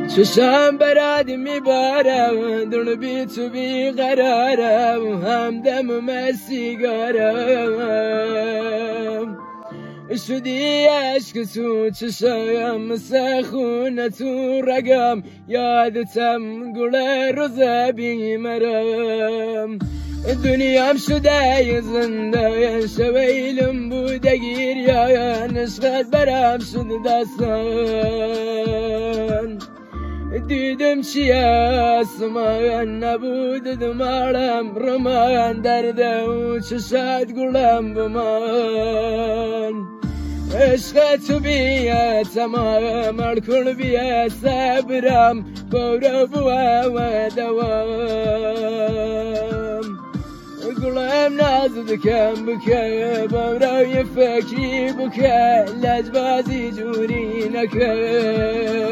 چشم براد میبارم دون بی تو بی قرارم همدم مسیگارم شدی عشق تو چشم مثل خونه تو رگم یادتم گل روز بیمرم دنیام شده زنده شویلم بوده گیریا نشقت برم شد دستان دیدم چی اسمان نبود دمارم رمان درده و چشات گلم بمان عشق تو بیه تمام الکل بیه صبرم بورو بوا و دوام گلم ناز دکم بکه بورو یه فکری بکه لجبازی جوری نکه